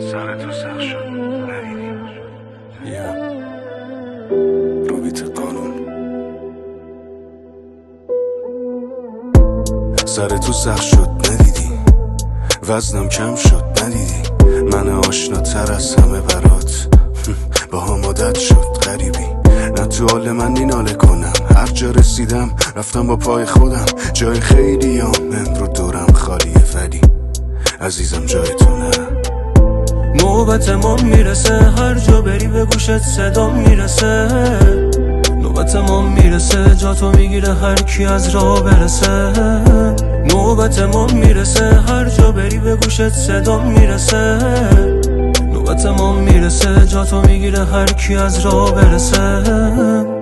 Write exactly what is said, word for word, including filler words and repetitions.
سر تو سخت شد ندیدی یا روبیت قانون سر تو سخت شد ندیدی وزنم کم شد ندیدی من آشناتر از همه برات با هم عادت شد غریبی نه تو حال من نیناله کنم هر جا رسیدم رفتم با پای خودم جای خیلی هم امرو دورم خالیه ولی عزیزم جای تو نه نوبت ما میرسه هر جا بری به گوشت صدا میرسه نوبت ما میرسه جا تو میگیره هر کی از راه برسه نوبت ما میرسه هر جا بری به گوشت صدا میرسه نوبت ما میرسه جا تو میگیره هر کی از راه برسه